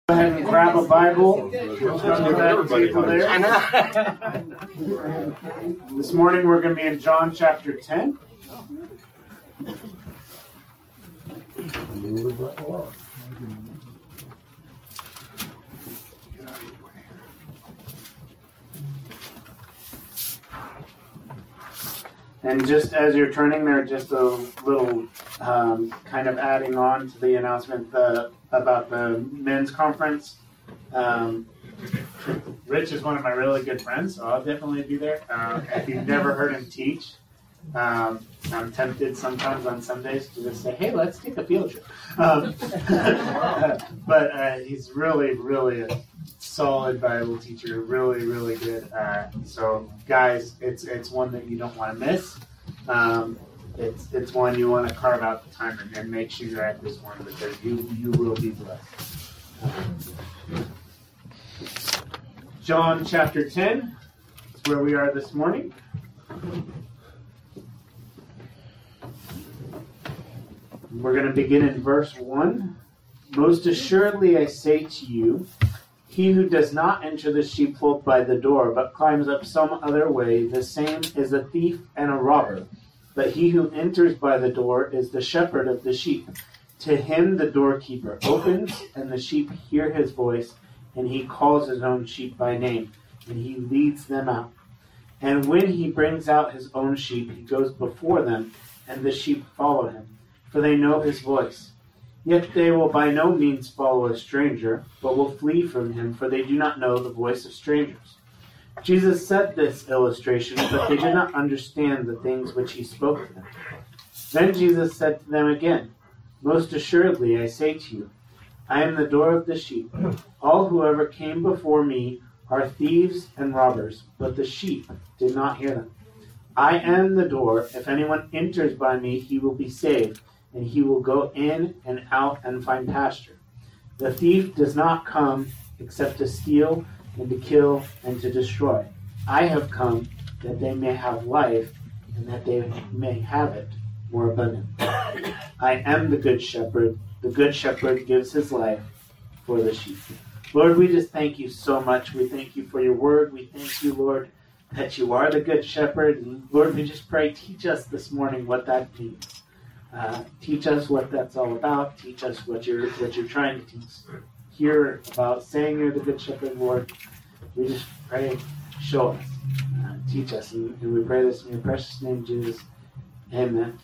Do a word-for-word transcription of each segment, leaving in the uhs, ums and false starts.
Go ahead and grab a Bible. We'll come to that table there. This morning we're going to be in John chapter ten. And just as you're turning there, just a little um, kind of adding on to the announcement the, about the men's conference. Um, Rich is one of my really good friends, so I'll definitely be there. Um, if you've never heard him teach, um, I'm tempted sometimes on Sundays to just say, hey, let's take a field trip. Um, but uh, he's really, really a solid Bible teacher, really, really good. Uh, so, guys, it's it's one that you don't want to miss. Um, it's it's one you want to carve out the time and, and make sure you're at this one because you you will be blessed. Um, John chapter ten is where we are this morning. We're going to begin in verse one. Most assuredly I say to you, he who does not enter the sheepfold by the door, but climbs up some other way, the same is a thief and a robber. But he who enters by the door is the shepherd of the sheep. To him the doorkeeper opens, and the sheep hear his voice, and he calls his own sheep by name, and he leads them out. And when he brings out his own sheep, he goes before them, and the sheep follow him, for they know his voice. Yet they will by no means follow a stranger, but will flee from him, for they do not know the voice of strangers. Jesus said this illustration, but they did not understand the things which he spoke to them. Then Jesus said to them again, Most assuredly I say to you, I am the door of the sheep. All who ever came before me are thieves and robbers, but the sheep did not hear them. I am the door. If anyone enters by me, he will be saved, and he will go in and out and find pasture. The thief does not come except to steal and to kill and to destroy. I have come that they may have life and that they may have it more abundant. I am the good shepherd. The good shepherd gives his life for the sheep. Lord, we just thank you so much. We thank you for your word. We thank you, Lord, that you are the good shepherd. And Lord, we just pray, teach us this morning what that means. Uh, teach us what that's all about. Teach us what you're what you're trying to teach. Hear about saying you're the good shepherd, Lord. We just pray, show us, uh, teach us, and, and we pray this in your precious name, Jesus. Amen.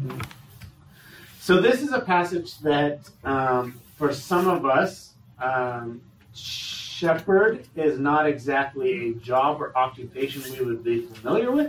So this is a passage that, um, for some of us, um, shepherd is not exactly a job or occupation we would be familiar with.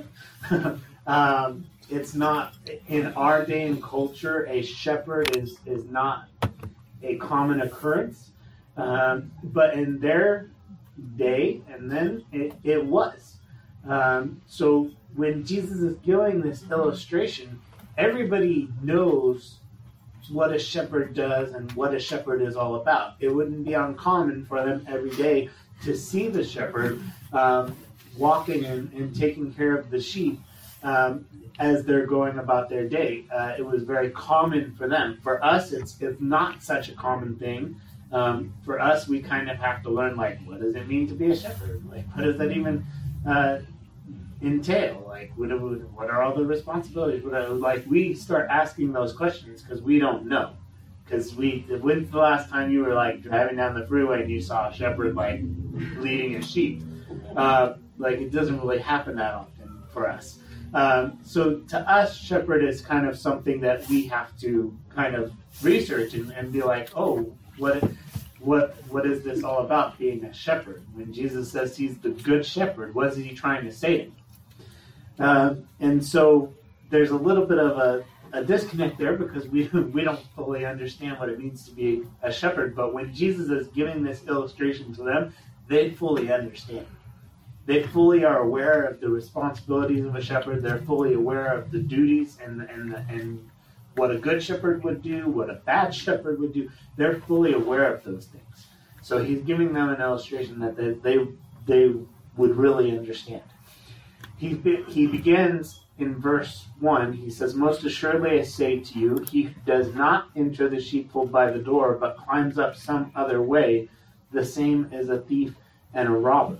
um, It's not, in our day and culture, a shepherd is, is not a common occurrence. Um, but in their day, and then it, it was. Um, so when Jesus is giving this illustration, everybody knows what a shepherd does and what a shepherd is all about. It wouldn't be uncommon for them every day to see the shepherd um, walking and, and taking care of the sheep. Um, as they're going about their day. Uh, it was very common for them. For us, it's it's not such a common thing. Um, for us, we kind of have to learn, like, what does it mean to be a shepherd? Like, what does that even uh, entail? Like, what, what are all the responsibilities? What are, like, we start asking those questions because we don't know. Because we, when's the last time you were, like, driving down the freeway and you saw a shepherd, like, leading his sheep? Uh, like, it doesn't really happen that often for us. Um, so to us, shepherd is kind of something that we have to kind of research and, and be like, oh, what, what, what is this all about, being a shepherd? When Jesus says he's the good shepherd, what is he trying to say? Uh, and so there's a little bit of a, a disconnect there because we we don't fully understand what it means to be a shepherd. But when Jesus is giving this illustration to them, they fully understand. They fully are aware of the responsibilities of a shepherd. They're fully aware of the duties and and and what a good shepherd would do, what a bad shepherd would do. They're fully aware of those things. So he's giving them an illustration that they they, they would really understand. He he begins in verse one. He says, "Most assuredly I say to you, he who does not enter the sheepfold by the door, but climbs up some other way, the same as a thief and a robber.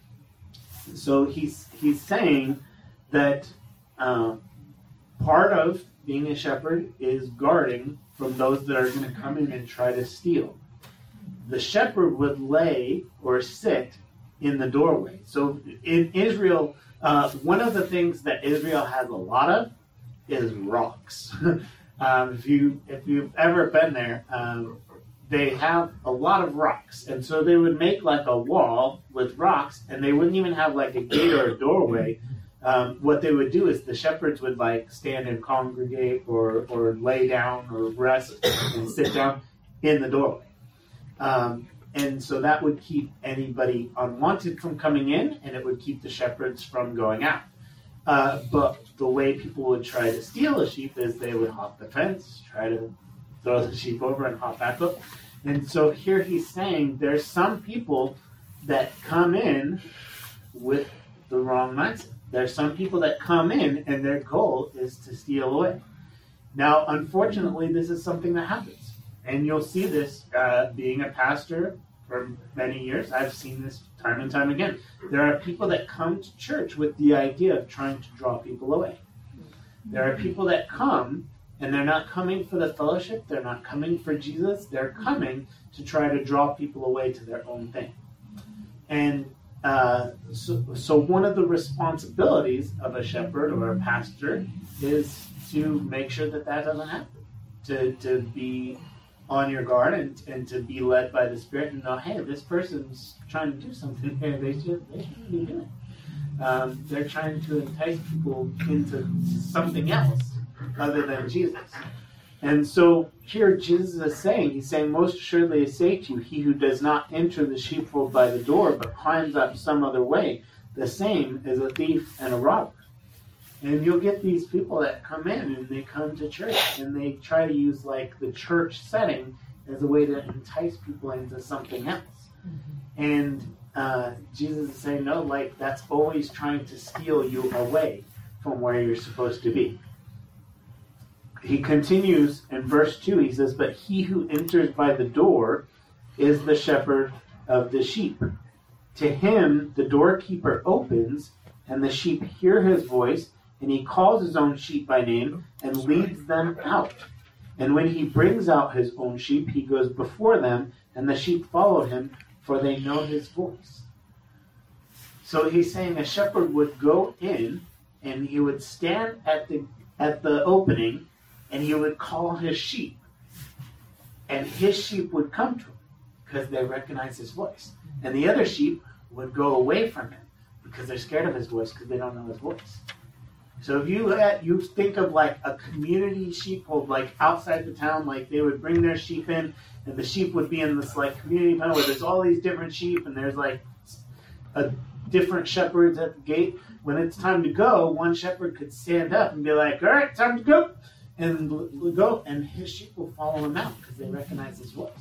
So he's he's saying that uh, part of being a shepherd is guarding from those that are going to come in and try to steal. The shepherd would lay or sit in the doorway. So in Israel, uh, one of the things that Israel has a lot of is rocks. um, if you if you've ever been there, um, they have a lot of rocks, and so they would make like a wall with rocks, and they wouldn't even have like a gate or a doorway. Um, what they would do is the shepherds would like stand and congregate, or or lay down or rest and sit down in the doorway. Um, and so that would keep anybody unwanted from coming in, and it would keep the shepherds from going out. Uh, but the way people would try to steal a sheep is they would hop the fence, try to throw the sheep over and hop back up. And so here he's saying there's some people that come in with the wrong mindset. There's some people that come in and their goal is to steal away. Now, unfortunately, this is something that happens. And you'll see this uh, being a pastor for many years. I've seen this time and time again. There are people that come to church with the idea of trying to draw people away. There are people that come, and they're not coming for the fellowship. They're not coming for Jesus. They're coming to try to draw people away to their own thing. And uh, so, so one of the responsibilities of a shepherd or a pastor is to make sure that that doesn't happen. To, to be on your guard and, and to be led by the Spirit and know, hey, this person's trying to do something here. They should, they shouldn't be doing it. Um, they're trying to entice people into something else other than Jesus. And so here Jesus is saying, he's saying, most assuredly I say to you, he who does not enter the sheepfold by the door, but climbs up some other way, the same is a thief and a robber. And you'll get these people that come in and they come to church and they try to use like the church setting as a way to entice people into something else. Mm-hmm. And uh, Jesus is saying, no, like that's always trying to steal you away from where you're supposed to be. He continues in verse two, he says, but he who enters by the door is the shepherd of the sheep. To him the doorkeeper opens, and the sheep hear his voice, and he calls his own sheep by name and leads them out. And when he brings out his own sheep, he goes before them, and the sheep follow him, for they know his voice. So he's saying a shepherd would go in, and he would stand at the at the opening, and he would call his sheep. And his sheep would come to him, because they recognize his voice. And the other sheep would go away from him, because they're scared of his voice, because they don't know his voice. So if you uh, you think of like a community sheepfold, like outside the town, like they would bring their sheep in, and the sheep would be in this like community pen where there's all these different sheep, and there's like a different shepherds at the gate. When it's time to go, one shepherd could stand up and be like, "All right, time to go," and l- go, and his sheep will follow him out because they recognize his voice.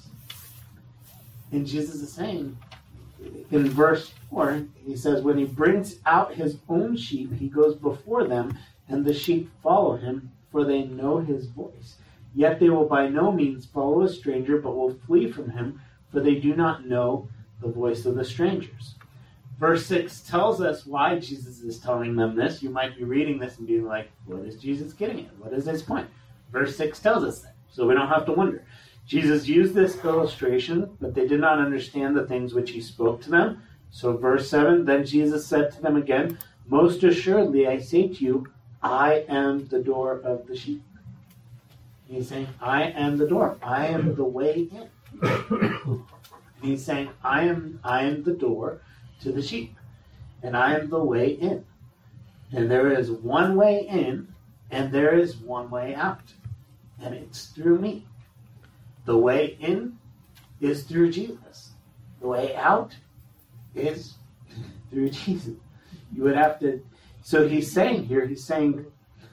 And Jesus is saying, in verse four, he says, when he brings out his own sheep, he goes before them, and the sheep follow him, for they know his voice. Yet they will by no means follow a stranger, but will flee from him, for they do not know the voice of the strangers. Verse six tells us why Jesus is telling them this. You might be reading this and being like, what is Jesus getting at? What is his point? Verse six tells us that, so we don't have to wonder. Jesus used this illustration, but they did not understand the things which he spoke to them. So verse seven, then Jesus said to them again, most assuredly I say to you, I am the door of the sheep. He's saying, I am the door. I am the way in. He's saying, I am, I am the door to the sheep, and I am the way in. And there is one way in, and there is one way out, and it's through me. The way in is through Jesus. The way out is through Jesus. You would have to... So he's saying here, he's saying,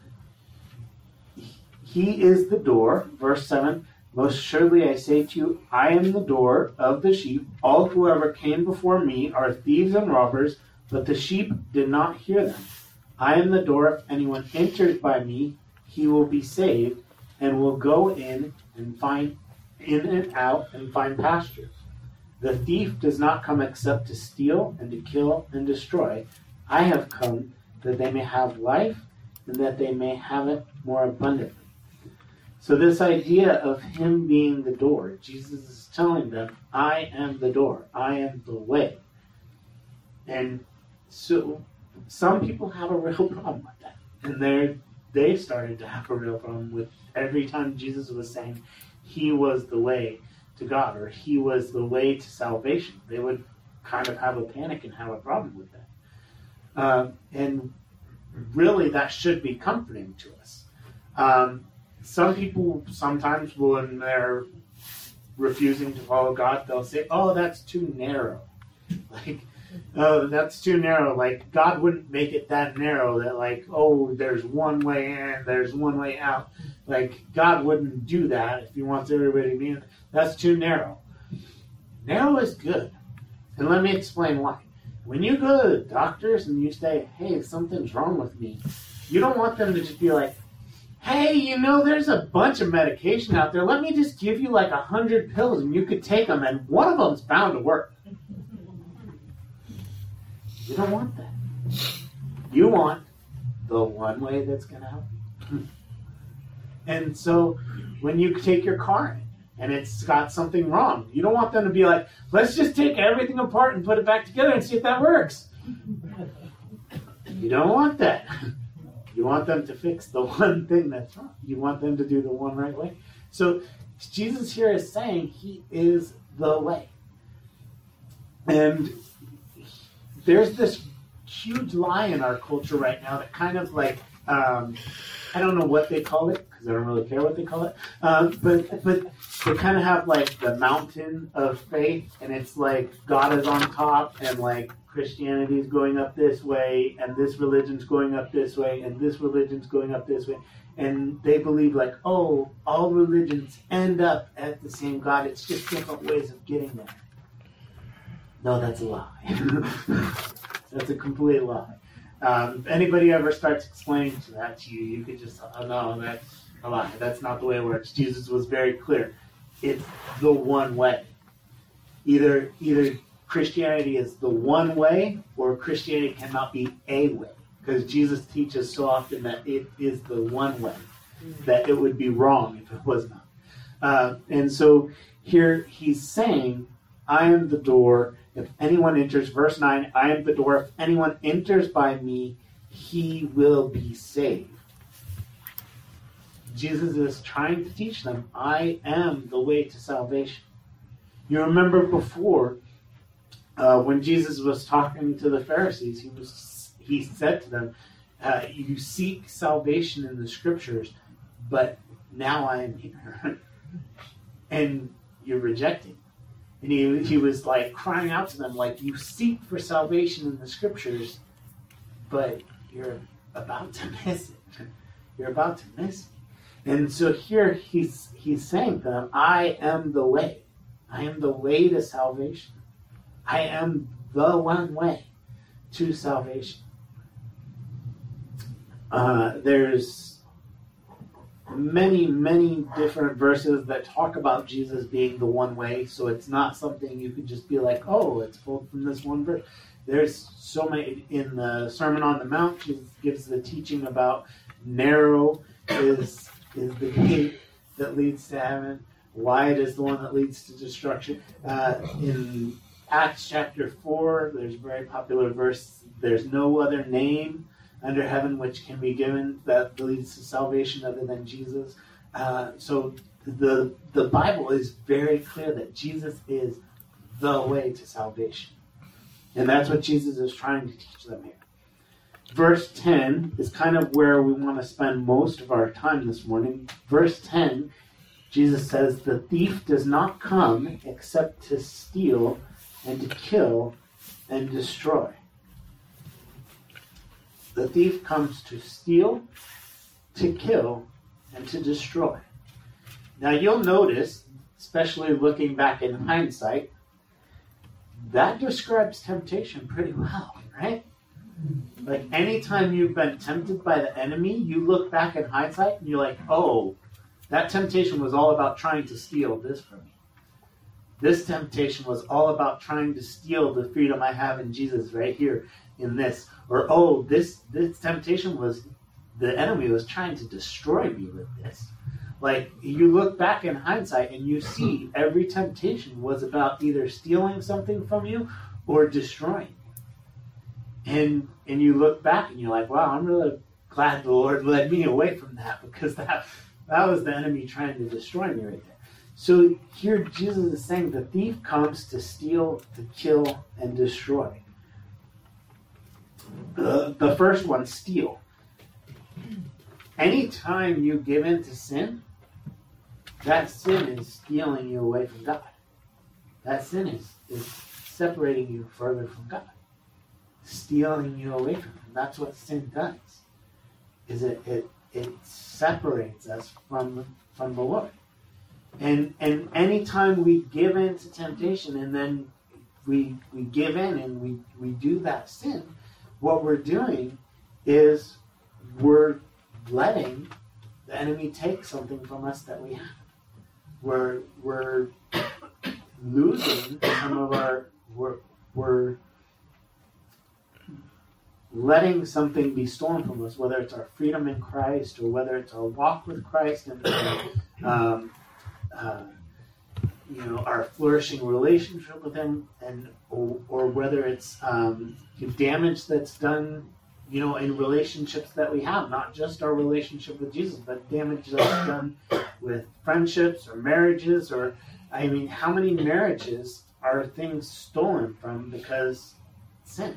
he is the door, verse seven, most surely I say to you, I am the door of the sheep. All whoever came before me are thieves and robbers, but the sheep did not hear them. I am the door. If anyone enters by me, he will be saved, and will go in and find in and out and find pasture. The thief does not come except to steal and to kill and destroy. I have come that they may have life and that they may have it more abundantly. So this idea of him being the door, Jesus is telling them, I am the door. I am the way. And so some people have a real problem with that. And they're, they started to have a real problem with every time Jesus was saying he was the way to God or he was the way to salvation. They would kind of have a panic and have a problem with that. Um, and really that should be comforting to us. Um, some people sometimes when they're refusing to follow God, they'll say, oh, that's too narrow. Like, oh, that's too narrow. Like, God wouldn't make it that narrow that, like, oh, there's one way in, there's one way out. Like, God wouldn't do that if he wants everybody to be in. That's too narrow. Narrow is good. And let me explain why. When you go to the doctors and you say, hey, something's wrong with me, you don't want them to just be like, hey, you know, there's a bunch of medication out there. Let me just give you like a hundred pills and you could take them and one of them's bound to work. You don't want that. You want the one way that's going to help. And so when you take your car in and it's got something wrong, you don't want them to be like, let's just take everything apart and put it back together and see if that works. You don't want that. You want them to fix the one thing that's wrong. You want them to do the one right way. So Jesus here is saying he is the way. And there's this huge lie in our culture right now that kind of like, um, I don't know what they call it, because I don't really care what they call it, um, but but they kind of have like the mountain of faith, and it's like God is on top, and like Christianity is going up this way, and this religion's going up this way, and this religion's going up this way, and they believe like, oh, all religions end up at the same God, it's just different ways of getting there. No, that's a lie. That's a complete lie. Um, if anybody ever starts explaining to that to you, you could just, oh no, that's a lie. That's not the way it works. Jesus was very clear. It's the one way. Either either Christianity is the one way, or Christianity cannot be a way. Because Jesus teaches so often that it is the one way, that it would be wrong if it was not. Uh, and so here he's saying, I am the door. If anyone enters, verse nine, I am the door. If anyone enters by me, he will be saved. Jesus is trying to teach them, I am the way to salvation. You remember before, uh, when Jesus was talking to the Pharisees, he was he said to them, uh, you seek salvation in the scriptures, but now I am here. And you're rejecting. And he, he was like crying out to them, like, you seek for salvation in the scriptures, but you're about to miss it. You're about to miss it. And so here he's he's saying to them, I am the way. I am the way to salvation. I am the one way to salvation. Uh, there's many, many different verses that talk about Jesus being the one way, so it's not something you could just be like, oh, it's pulled from this one verse. There's so many. In the Sermon on the Mount, Jesus gives the teaching about narrow is is the gate that leads to heaven, wide is the one that leads to destruction. Uh, in Acts chapter four, there's a very popular verse, there's no other name under heaven which can be given that leads to salvation other than Jesus. Uh, so the the Bible is very clear that Jesus is the way to salvation. And that's what Jesus is trying to teach them here. Verse ten is kind of where we want to spend most of our time this morning. Verse ten, Jesus says, the thief does not come except to steal and to kill and destroy. The thief comes to steal, to kill, and to destroy. Now you'll notice, especially looking back in hindsight, that describes temptation pretty well, right? Like anytime you've been tempted by the enemy, you look back in hindsight and you're like, oh, that temptation was all about trying to steal this from me. This temptation was all about trying to steal the freedom I have in Jesus right here in this. Or, oh, this, this temptation was, the enemy was trying to destroy me with this. Like, you look back in hindsight and you see every temptation was about either stealing something from you or destroying you. And, and you look back and you're like, wow, I'm really glad the Lord led me away from that, because that, that was the enemy trying to destroy me right there. So here Jesus is saying the thief comes to steal, to kill, and destroy. The, the first one, steal. Anytime you give in to sin, that sin is stealing you away from God. That sin is, is separating you further from God. Stealing you away from Him. That's what sin does. Is it it, it separates us from, from the Lord. And and anytime we give in to temptation and then we we give in and we, we do that sin, what we're doing is we're letting the enemy take something from us that we have. We're we're losing some of our we're we're letting something be stolen from us, whether it's our freedom in Christ or whether it's our walk with Christ and um, uh, you know, our flourishing relationship with Him, and or, or whether it's um, damage that's done, you know, in relationships that we have, not just our relationship with Jesus, but damage that's done with friendships or marriages. Or, I mean, how many marriages are things stolen from because sin?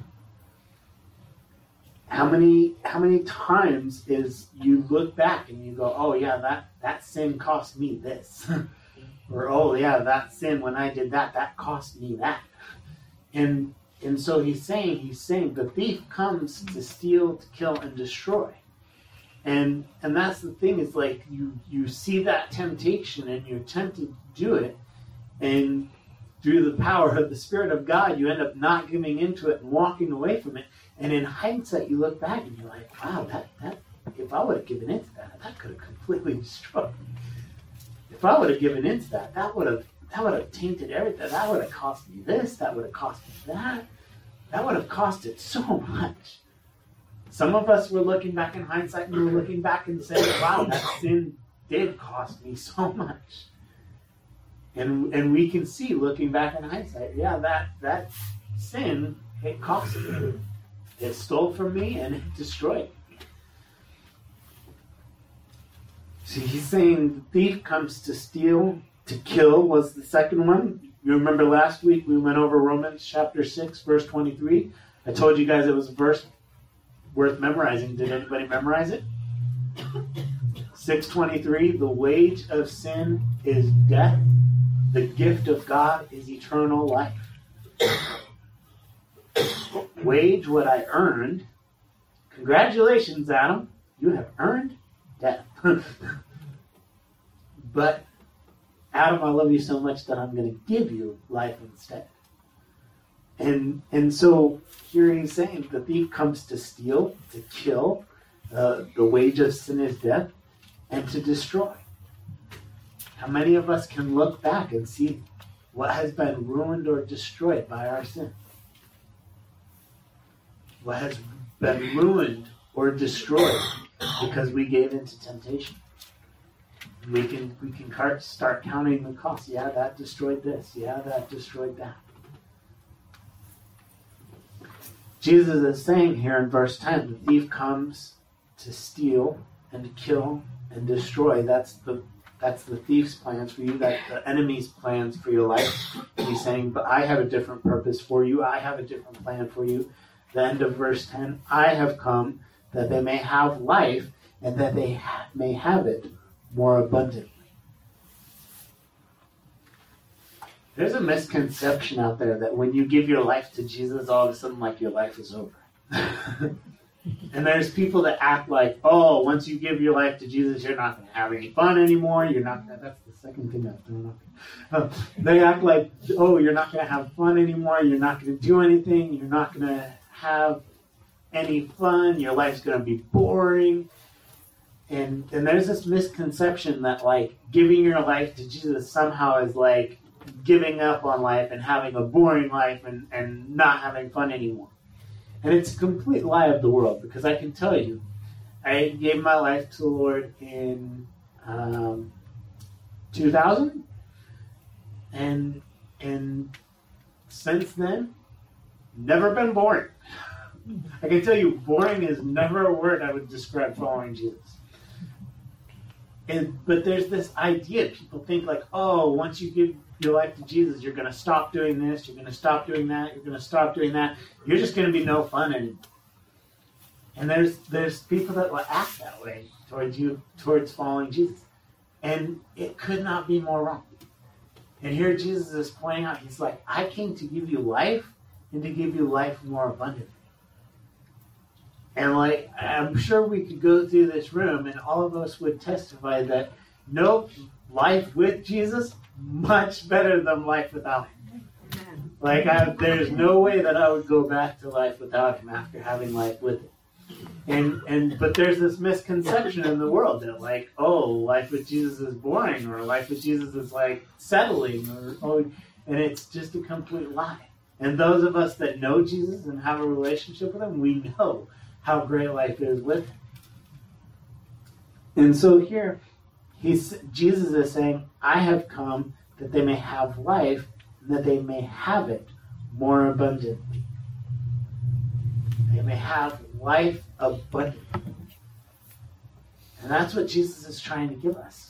How many how many times is you look back and you go, oh yeah, that, that sin cost me this. Or, oh yeah, that sin, when I did that, that cost me that. And and so he's saying, he's saying the thief comes to steal, to kill, and destroy. And and that's the thing, is like you, you see that temptation and you're tempted to do it, and through the power of the Spirit of God, you end up not giving into it and walking away from it. And in hindsight, you look back and you're like, wow, that, that if I would have given into that, that could have completely destroyed me. If I would have given into that, that would have that would have tainted everything. That would have cost me this. That would have cost me that. That would have costed so much. Some of us were looking back in hindsight and we were looking back and saying, wow, that sin did cost me so much. And and we can see, looking back in hindsight, yeah, that, that sin, it cost me. It stole from me and it destroyed me. See, he's saying the thief comes to steal, to kill was the second one. You remember last week we went over Romans chapter six, verse twenty-three. I told you guys it was a verse worth memorizing. Did anybody memorize it? six twenty-three, the wage of sin is death. The gift of God is eternal life. Wage what I earned. Congratulations, Adam. You have earned death. But, Adam, I love you so much that I'm going to give you life instead. And and so here he's saying the thief comes to steal, to kill. Uh, the wage of sin is death, and to destroy. How many of us can look back and see what has been ruined or destroyed by our sin? What has been ruined or destroyed because we gave into temptation? We can we can start counting the costs. Yeah, that destroyed this. Yeah, that destroyed that. Jesus is saying here in verse ten, the thief comes to steal and to kill and destroy. That's the that's the thief's plans for you. That's the enemy's plans for your life. And he's saying, but I have a different purpose for you. I have a different plan for you. The end of verse ten, I have come that they may have life and that they ha- may have it more abundantly. There's a misconception out there that when you give your life to Jesus, all of a sudden, like, your life is over. And there's people that act like, oh, once you give your life to Jesus, you're not going to have any fun anymore. You're not gonna, that's the second thing I've thrown up. Uh, they act like, oh, you're not going to have fun anymore. You're not going to do anything. You're not going to have any fun. Your life's going to be boring. And and there's this misconception that, like, giving your life to Jesus somehow is like giving up on life and having a boring life and, and not having fun anymore. And it's a complete lie of the world, because I can tell you, I gave my life to the Lord in um, two thousand, and and since then, never been boring. I can tell you, boring is never a word I would describe following Jesus. And, but there's this idea, people think like, oh, once you give your life to Jesus, you're going to stop doing this, you're going to stop doing that, you're going to stop doing that. You're just going to be no fun anymore. And there's there's people that will act that way towards you, towards following Jesus. And it could not be more wrong. And here Jesus is pointing out, he's like, I came to give you life and to give you life more abundantly. And like, I'm sure we could go through this room and all of us would testify that, nope, life with Jesus, much better than life without him. Like, I, there's no way that I would go back to life without him after having life with him. And and but there's this misconception in the world that like, oh, life with Jesus is boring, or life with Jesus is like settling, or oh, and it's just a complete lie. And those of us that know Jesus and have a relationship with him, we know how great life is with him. And so here, he's Jesus is saying, I have come that they may have life, and that they may have it more abundantly. They may have life abundantly. And that's what Jesus is trying to give us.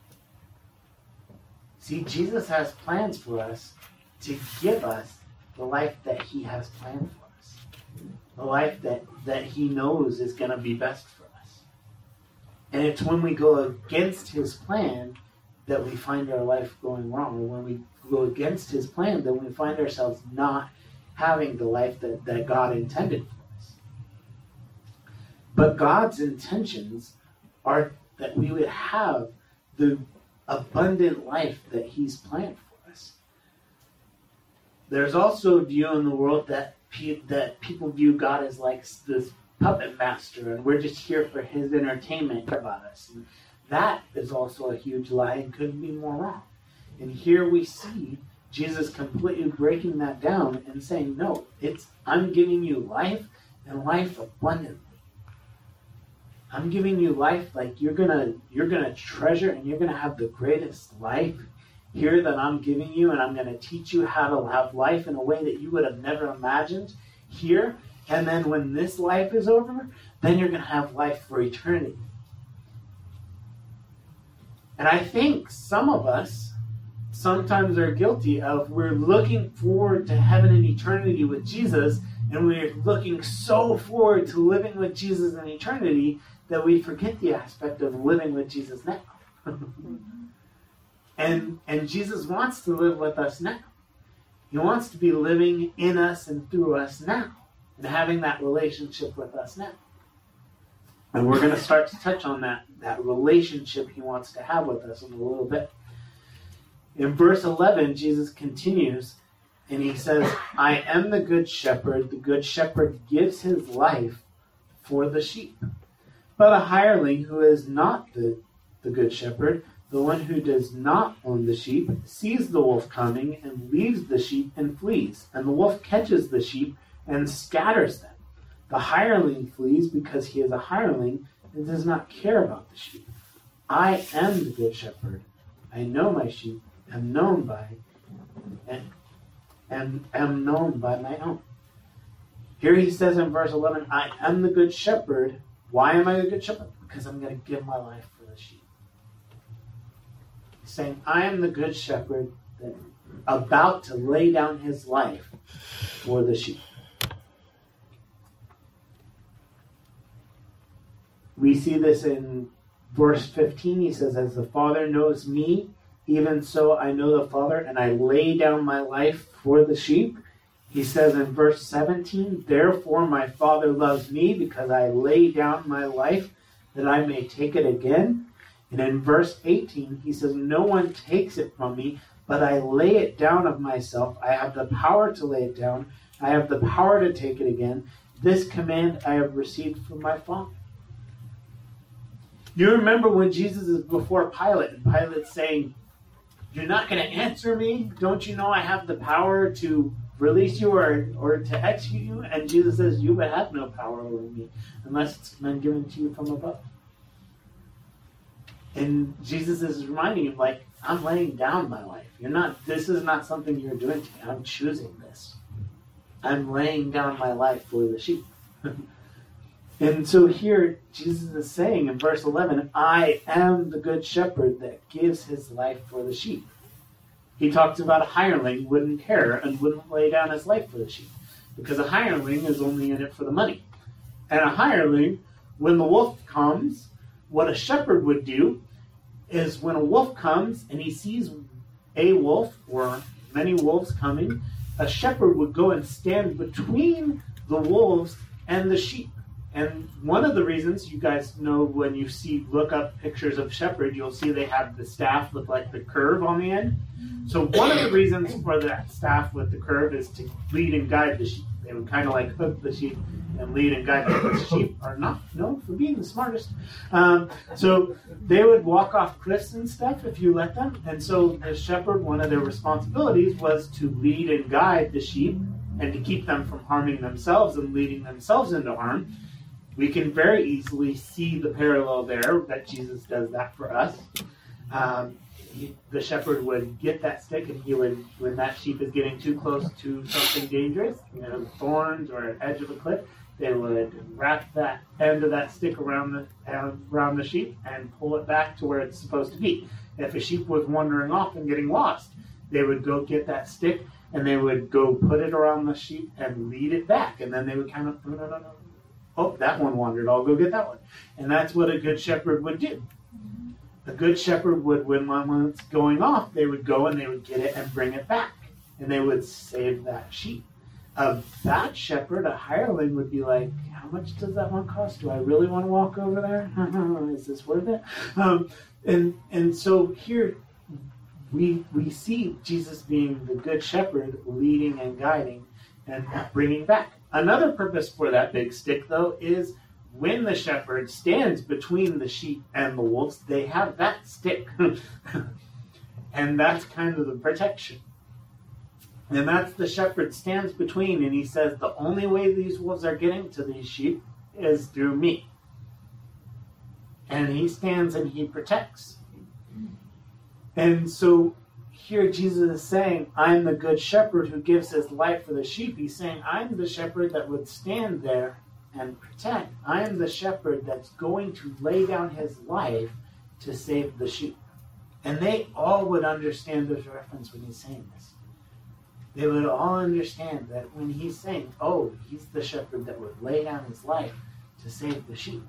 See, Jesus has plans for us to give us the life that he has planned for us. The life that, that he knows is going to be best for us. And it's when we go against his plan that we find our life going wrong. Or when we go against his plan, then we find ourselves not having the life that, that God intended for us. But God's intentions are that we would have the abundant life that he's planned for us. There's also a view in the world that pe- that people view God as like this puppet master, and we're just here for his entertainment about us. And that is also a huge lie and couldn't be more wrong. And here we see Jesus completely breaking that down and saying, no, it's I'm giving you life and life abundantly. I'm giving you life like you're gonna you're gonna treasure, and you're gonna have the greatest life here that I'm giving you, and I'm gonna teach you how to have life in a way that you would have never imagined here. And then when this life is over, then you're gonna have life for eternity. And I think some of us sometimes are guilty of we're looking forward to heaven and eternity with Jesus, and we're looking so forward to living with Jesus in eternity that we forget the aspect of living with Jesus now. and and Jesus wants to live with us now. He wants to be living in us and through us now, and having that relationship with us now. And we're going to start to touch on that, that relationship he wants to have with us in a little bit. In verse eleven, Jesus continues, and he says, I am the good shepherd. The good shepherd gives his life for the sheep. But a hireling who is not the, the good shepherd, the one who does not own the sheep, sees the wolf coming and leaves the sheep and flees. And the wolf catches the sheep and scatters them. The hireling flees because he is a hireling and does not care about the sheep. I am the good shepherd. I know my sheep, am known by, and am, am known by my own. Here he says in verse eleven, I am the good shepherd. Why am I the good shepherd? Because I'm going to give my life for the sheep. He's saying, I am the good shepherd that about to lay down his life for the sheep. We see this in verse fifteen. He says, as the Father knows me, even so I know the Father, and I lay down my life for the sheep. He says in verse seventeen, therefore my Father loves me, because I lay down my life that I may take it again. And in verse eighteen, he says, no one takes it from me, but I lay it down of myself. I have the power to lay it down. I have the power to take it again. This command I have received from my Father. You remember when Jesus is before Pilate, and Pilate's saying, you're not going to answer me? Don't you know I have the power to release you or, or to execute you? And Jesus says, you would have no power over me unless it's been given to you from above. And Jesus is reminding him, like, I'm laying down my life. You're not, this is not something you're doing to me. I'm choosing this. I'm laying down my life for the sheep. And so here, Jesus is saying in verse eleven, I am the good shepherd that gives his life for the sheep. He talks about a hireling who wouldn't care and wouldn't lay down his life for the sheep. Because a hireling is only in it for the money. And a hireling, when the wolf comes, what a shepherd would do is when a wolf comes and he sees a wolf or many wolves coming, a shepherd would go and stand between the wolves and the sheep. And one of the reasons, you guys know when you see, look up pictures of shepherd, you'll see they have the staff with like the curve on the end. So one of the reasons for that staff with the curve is to lead and guide the sheep. They would kind of like hook the sheep and lead and guide them. The sheep are not known for being the smartest. Um, so they would walk off cliffs and stuff if you let them. And so the shepherd, one of their responsibilities was to lead and guide the sheep and to keep them from harming themselves and leading themselves into harm. We can very easily see the parallel there that Jesus does that for us. Um, he, the shepherd would get that stick and he would, when that sheep is getting too close to something dangerous, you know, thorns or an edge of a cliff, they would wrap that end of that stick around the around the sheep and pull it back to where it's supposed to be. If a sheep was wandering off and getting lost, they would go get that stick and they would go put it around the sheep and lead it back. And then they would kind of, no, no, no, no. Oh, that one wandered. I'll go get that one. And that's what a good shepherd would do. A good shepherd would, when one was going off, they would go and they would get it and bring it back. And they would save that sheep. A bad shepherd, a hireling, would be like, how much does that one cost? Do I really want to walk over there? Is this worth it? Um, and and so here we we see Jesus being the good shepherd, leading and guiding and bringing back. Another purpose for that big stick, though, is when the shepherd stands between the sheep and the wolves, they have that stick. And that's kind of the protection. And that's the shepherd stands between, and he says, the only way these wolves are getting to these sheep is through me. And he stands and he protects. And so here Jesus is saying, I'm the good shepherd who gives his life for the sheep. He's saying, I'm the shepherd that would stand there and protect. I am the shepherd that's going to lay down his life to save the sheep. And they all would understand this reference when he's saying this. They would all understand that when he's saying, oh, he's the shepherd that would lay down his life to save the sheep.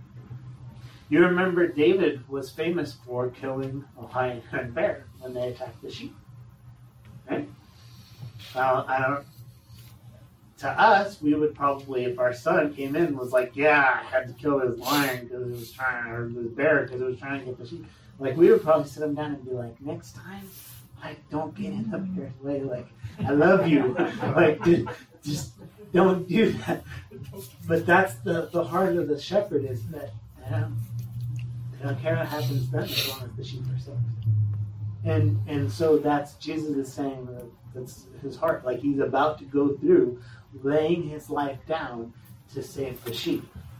You remember David was famous for killing a lion and bear when they attacked the sheep. Right? Well, I don't, to us, we would probably, if our son came in and was like, yeah, I had to kill this lion because it was trying, or this bear because it was trying to get the sheep. Like, we would probably sit him down and be like, next time, like, don't get in the bear's way. Like, I love you. Like, just don't do that. But that's the, the heart of the shepherd is that, you know, they don't care what happens then as long as the sheep are saved. And and so that's, Jesus is saying that that's his heart. Like, he's about to go through laying his life down to save the sheep.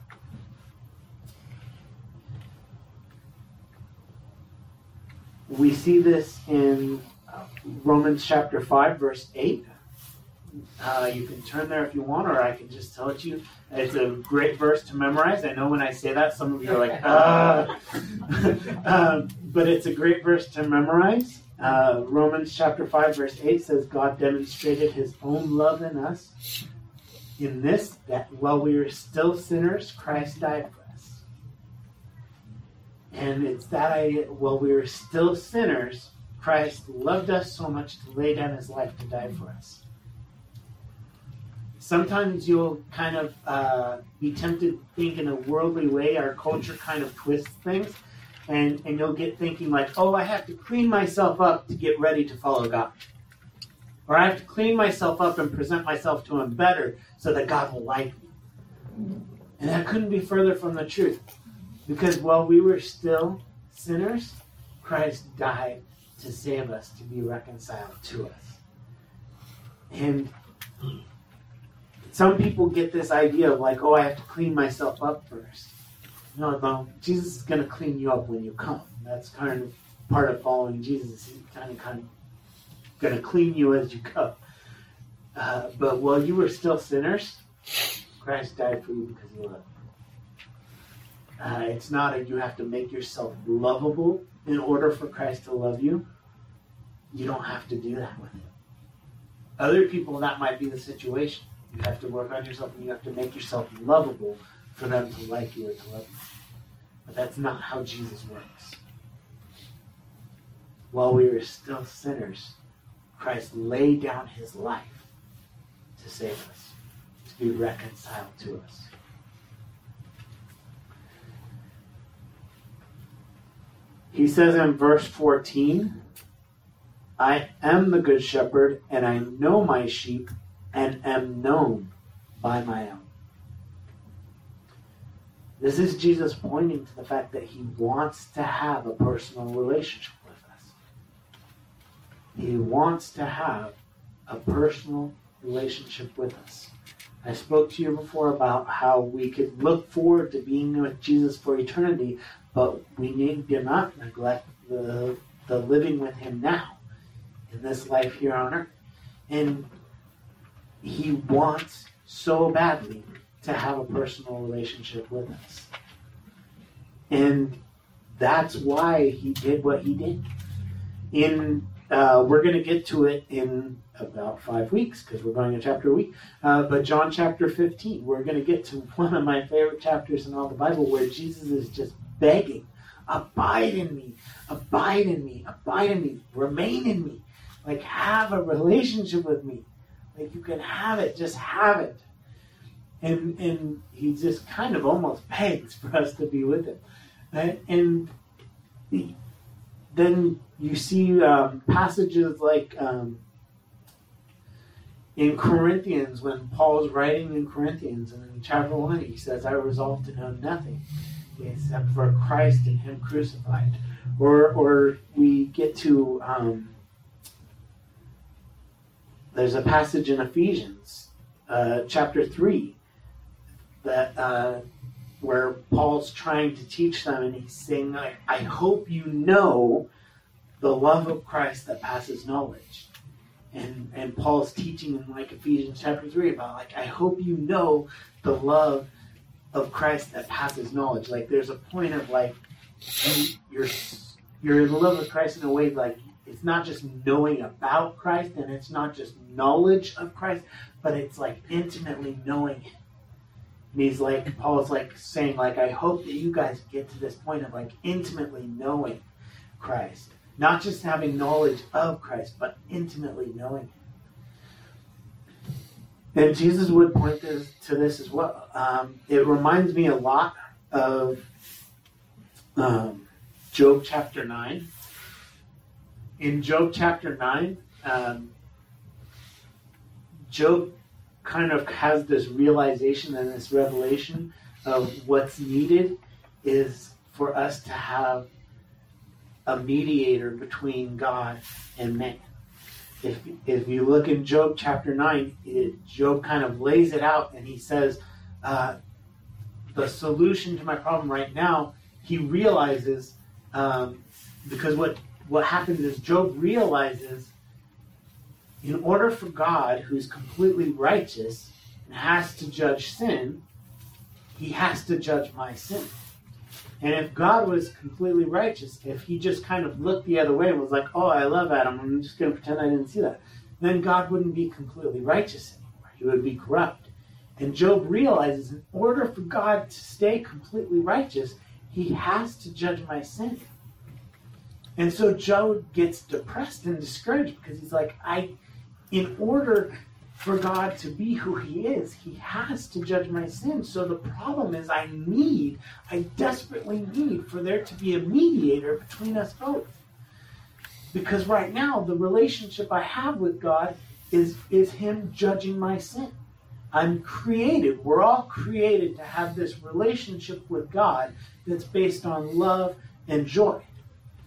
We see this in Romans chapter five, verse eight. Uh, you can turn there if you want, or I can just tell it to you. It's a great verse to memorize. I know when I say that, some of you are like, ah. um, but it's a great verse to memorize. Uh, Romans chapter five, verse eight says, God demonstrated his own love in us in this, that while we were still sinners, Christ died for us. And it's that idea, while we were still sinners, Christ loved us so much to lay down his life to die for us. Sometimes you'll kind of uh, be tempted to think in a worldly way. Our culture kind of twists things. And, and you'll get thinking like, oh, I have to clean myself up to get ready to follow God. Or I have to clean myself up and present myself to him better so that God will like me. And that couldn't be further from the truth. Because while we were still sinners, Christ died to save us, to be reconciled to us. And some people get this idea of like, oh, I have to clean myself up first. No, no, Jesus is going to clean you up when you come. That's kind of part of following Jesus. He's kind of, kind of going to clean you as you go. Uh, but while you were still sinners, Christ died for you because he loved you. Uh, it's not that you have to make yourself lovable in order for Christ to love you. You don't have to do that with him. Other people, that might be the situation. You have to work on yourself and you have to make yourself lovable for them to like you or to love you. But that's not how Jesus works. While we were still sinners, Christ laid down his life to save us, to be reconciled to us. He says in verse fourteen, I am the good shepherd, and I know my sheep, and am known by my own. This is Jesus pointing to the fact that he wants to have a personal relationship with us. He wants to have a personal relationship with us. I spoke to you before about how we could look forward to being with Jesus for eternity, but we need to not neglect the, the living with him now in this life here on earth. And he wants so badly to have a personal relationship with us. And that's why he did what he did. In uh, we're going to get to it in about five weeks because we're going a chapter a week. Uh, but John chapter fifteen, we're going to get to one of my favorite chapters in all the Bible where Jesus is just begging, abide in me, abide in me, abide in me, remain in me. Like, have a relationship with me. Like, you can have it, just have it. And and he just kind of almost begs for us to be with him. Right? And he, then you see um, passages like um, in Corinthians, when Paul's writing in Corinthians, and in chapter one, he says, I resolve to know nothing except for Christ and him crucified. Or, or we get to... Um, There's a passage in Ephesians, uh, chapter three, that uh, where Paul's trying to teach them, and he's saying, like, I hope you know the love of Christ that passes knowledge. And and Paul's teaching in like Ephesians chapter three about, like, I hope you know the love of Christ that passes knowledge. Like, there's a point of, like, you, you're you're in love with Christ in a way, like, it's not just knowing about Christ, and it's not just knowledge of Christ, but it's like intimately knowing him. And he's like, Paul's like saying, like, I hope that you guys get to this point of like intimately knowing Christ. Not just having knowledge of Christ, but intimately knowing him. And Jesus would point this, to this as well. Um, it reminds me a lot of um, Job chapter nine. In Job chapter nine, um, Job kind of has this realization and this revelation of what's needed is for us to have a mediator between God and man. If if you look in Job chapter nine, it, Job kind of lays it out, and he says, uh, the solution to my problem right now, he realizes, um, because what What happens is Job realizes in order for God, who's completely righteous and has to judge sin, he has to judge my sin. And if God was completely righteous, if he just kind of looked the other way and was like, oh, I love Adam, I'm just going to pretend I didn't see that, then God wouldn't be completely righteous anymore. He would be corrupt. And Job realizes in order for God to stay completely righteous, he has to judge my sin. And so Job gets depressed and discouraged because he's like, I, in order for God to be who he is, he has to judge my sin. So the problem is I need, I desperately need for there to be a mediator between us both. Because right now, the relationship I have with God is, is him judging my sin. I'm created, we're all created to have this relationship with God that's based on love and joy.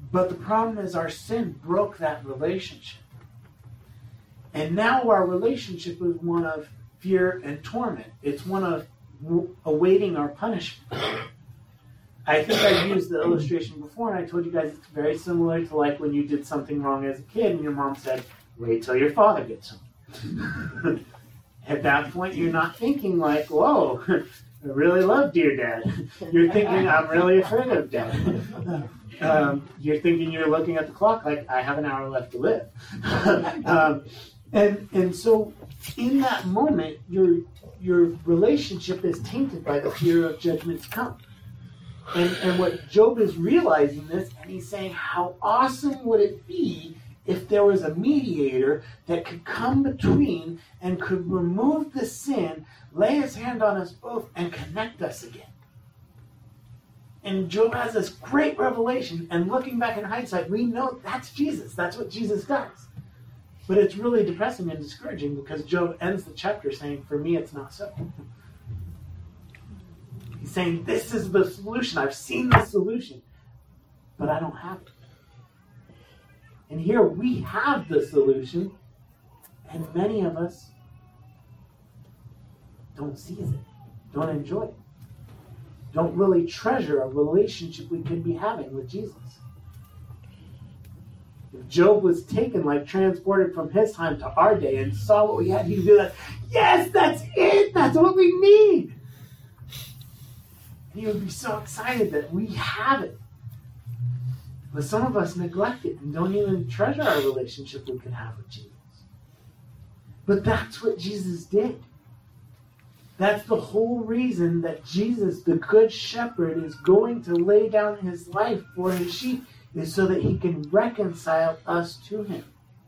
But the problem is our sin broke that relationship. And now our relationship is one of fear and torment. It's one of w- awaiting our punishment. I think I've used the illustration before, and I told you guys it's very similar to like when you did something wrong as a kid and your mom said, wait till your father gets home. At that point, you're not thinking like, whoa, I really love dear dad. You're thinking, I'm really afraid of dad. Um, you're thinking you're looking at the clock like, I have an hour left to live. um, and and so in that moment, your your relationship is tainted by the fear of judgment to come. And, and what Job is realizing this, and he's saying, how awesome would it be if there was a mediator that could come between and could remove the sin, lay his hand on us both, and connect us again. And Job has this great revelation, and looking back in hindsight, we know that's Jesus. That's what Jesus does. But it's really depressing and discouraging because Job ends the chapter saying, for me, it's not so. He's saying, this is the solution. I've seen the solution, but I don't have it. And here we have the solution, and many of us don't seize it, don't enjoy it, don't really treasure a relationship we could be having with Jesus. If Job was taken, like transported from his time to our day and saw what we had, he'd be like, yes, that's it, that's what we need. And he would be so excited that we have it. But some of us neglect it and don't even treasure our relationship we could have with Jesus. But that's what Jesus did. That's the whole reason that Jesus, the Good Shepherd, is going to lay down his life for his sheep, is so that he can reconcile us to him.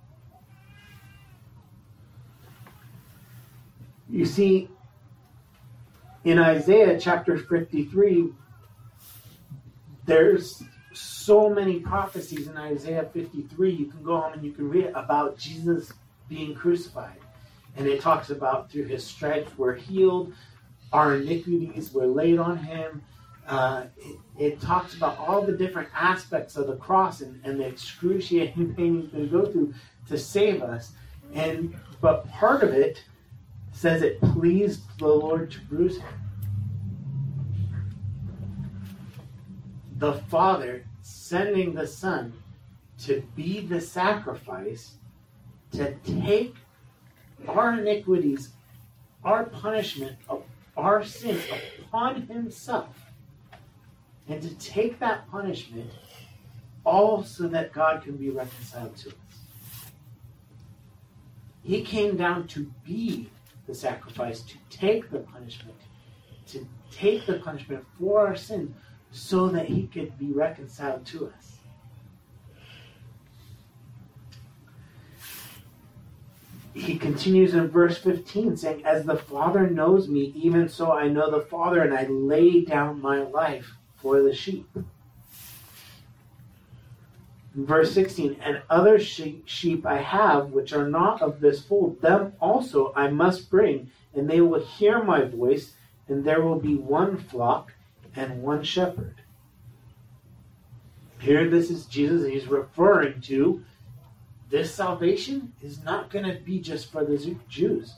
You see, in Isaiah chapter fifty-three, there's so many prophecies in Isaiah fifty-three. You can go home and you can read it about Jesus being crucified. And it talks about through his stripes we're healed, our iniquities were laid on him. Uh, it, it talks about all the different aspects of the cross and, and the excruciating pain he's going to go through to save us. And but part of it says it pleased the Lord to bruise him. The Father sending the Son to be the sacrifice, to take our iniquities, our punishment of our sins upon himself, and to take that punishment all so that God can be reconciled to us. He came down to be the sacrifice, to take the punishment, to take the punishment for our sin so that he could be reconciled to us. He continues in verse fifteen saying, as the Father knows me, even so I know the Father, and I lay down my life for the sheep. In verse sixteen, and other sheep, sheep I have, which are not of this fold, them also I must bring, and they will hear my voice, and there will be one flock and one shepherd. Here this is Jesus, he's referring to this salvation is not going to be just for the Jews.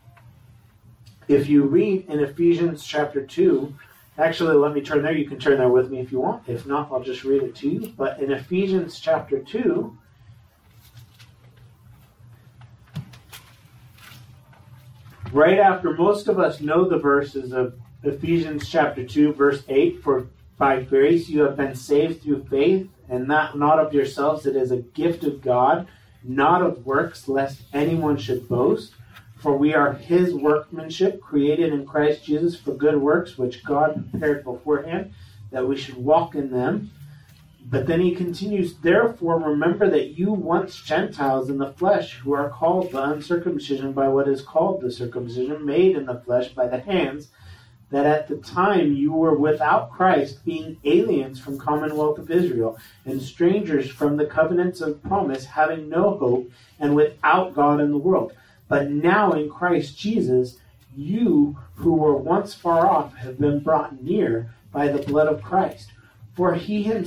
If you read in Ephesians chapter two, actually let me turn there, you can turn there with me if you want. If not, I'll just read it to you. But in Ephesians chapter two, right after most of us know the verses of Ephesians chapter two, verse eight, for by grace you have been saved through faith, and that not of yourselves, it is a gift of God, not of works, lest anyone should boast. For we are his workmanship, created in Christ Jesus for good works, which God prepared beforehand, that we should walk in them. But then he continues, therefore remember that you once Gentiles in the flesh, who are called the uncircumcision by what is called the circumcision, made in the flesh by the hands, that at the time you were without Christ, being aliens from commonwealth of Israel, and strangers from the covenants of promise, having no hope, and without God in the world. But now in Christ Jesus, you who were once far off have been brought near by the blood of Christ. For he himself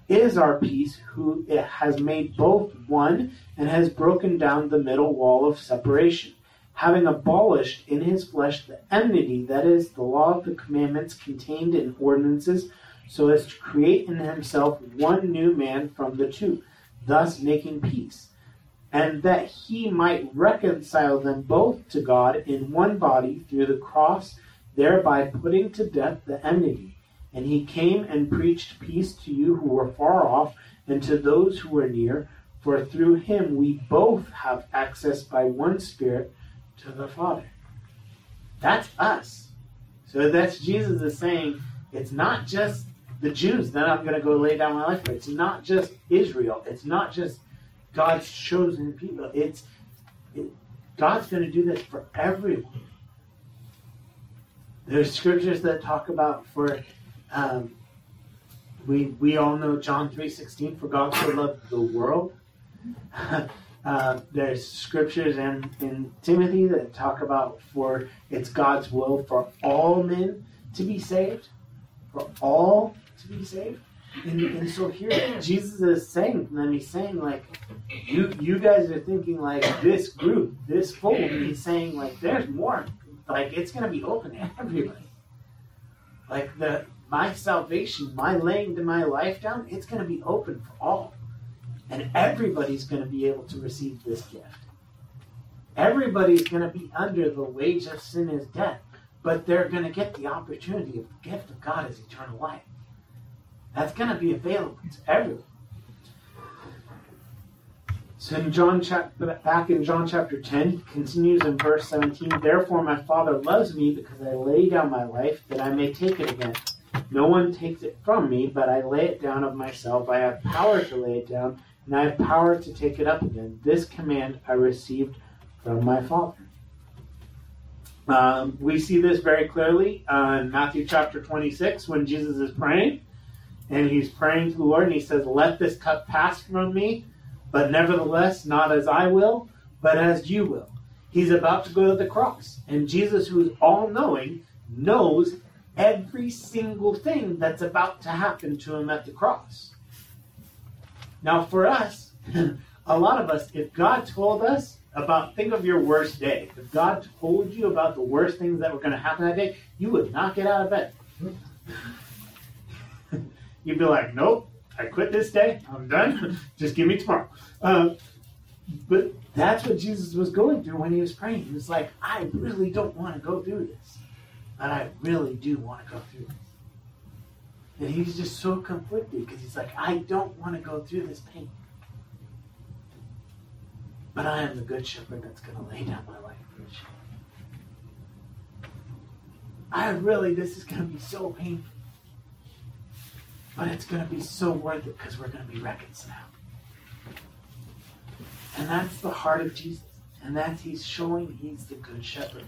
is our peace, who has made both one and has broken down the middle wall of separation, having abolished in his flesh the enmity, that is, the law of the commandments contained in ordinances, so as to create in himself one new man from the two, thus making peace, and that he might reconcile them both to God in one body through the cross, thereby putting to death the enmity. And he came and preached peace to you who were far off, and to those who were near, for through him we both have access by one Spirit to the Father. That's us. So that's Jesus is saying, it's not just the Jews that I'm going to go lay down my life for. It's not just Israel. It's not just God's chosen people. It's it, God's going to do this for everyone. There's scriptures that talk about for um, we we all know John three sixteen, for God so loved the world. uh, there's scriptures in, in Timothy that talk about for it's God's will for all men to be saved, for all to be saved. And, and so here Jesus is saying to them, he's saying like, you you guys are thinking like this group, this fold, and he's saying like there's more. Like it's gonna be open to everybody. Like the my salvation, my laying my life down, it's gonna be open for all. And everybody's gonna be able to receive this gift. Everybody's gonna be under the wage of sin is death, but they're gonna get the opportunity of the gift of God as eternal life. That's going to be available to everyone. So in John chapter, back in John chapter ten, he continues in verse seventeen, therefore my Father loves me because I lay down my life that I may take it again. No one takes it from me, but I lay it down of myself. I have power to lay it down, and I have power to take it up again. This command I received from my Father. Um, we see this very clearly uh, in Matthew chapter twenty-six when Jesus is praying. And he's praying to the Lord, and he says, let this cup pass from me, but nevertheless, not as I will, but as you will. He's about to go to the cross. And Jesus, who is all-knowing, knows every single thing that's about to happen to him at the cross. Now, for us, a lot of us, if God told us about, think of your worst day. If God told you about the worst things that were going to happen that day, you would not get out of bed. You'd be like, nope, I quit this day. I'm done. Just give me tomorrow. Uh, but that's what Jesus was going through when he was praying. He was like, I really don't want to go through this. But I really do want to go through this. And he's just so conflicted because he's like, I don't want to go through this pain. But I am the good shepherd that's going to lay down my life for the sheep. I really, this is going to be so painful. But it's going to be so worth it because we're going to be reconciled. And that's the heart of Jesus. And that's he's showing he's the good shepherd.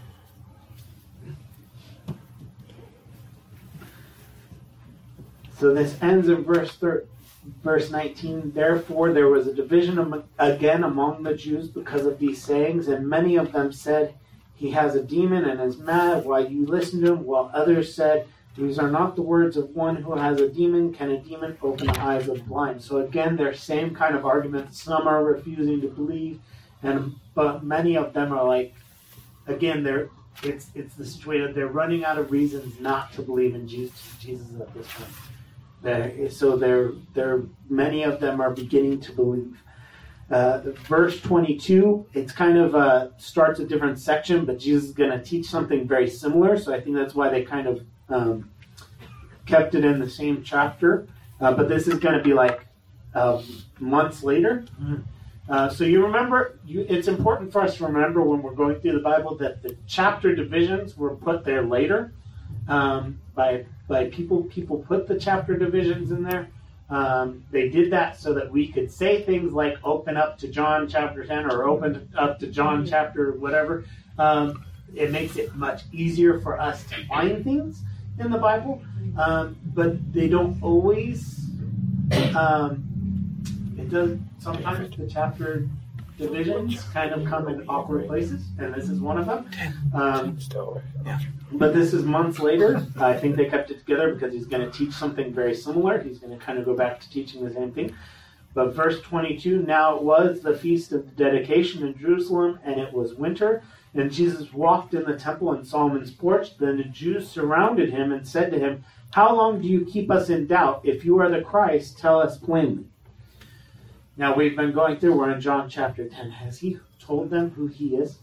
So this ends in verse thirty, verse nineteen. Therefore there was a division again among the Jews because of these sayings, and many of them said, he has a demon and is mad. Why you listen to him? While others said, these are not the words of one who has a demon. Can a demon open the eyes of the blind? So again, they're same kind of arguments. Some are refusing to believe, and but many of them are like, again, they're it's it's the situation. They're running out of reasons not to believe in Jesus, Jesus at this point. They're, so they're they're many of them are beginning to believe. Uh, verse twenty-two, it's kind of uh, starts a different section, but Jesus is going to teach something very similar. So I think that's why they kind of Um, kept it in the same chapter, uh, but this is going to be like uh, months later. Uh, so you remember, you, it's important for us to remember when we're going through the Bible that the chapter divisions were put there later um, by by people. People put the chapter divisions in there. Um, they did that so that we could say things like open up to John chapter ten or open up to John chapter whatever. Um, it makes it much easier for us to find things in the Bible, um, but they don't always. Um, it does sometimes the chapter divisions kind of come in awkward places, and this is one of them. Um, but this is months later. I think they kept it together because he's going to teach something very similar. He's going to kind of go back to teaching the same thing. But verse twenty-two, now it was the feast of the dedication in Jerusalem, and it was winter. And Jesus walked in the temple in Solomon's porch. Then the Jews surrounded him and said to him, how long do you keep us in doubt? If you are the Christ, tell us plainly. Now we've been going through, we're in John chapter ten. Has he told them who he is?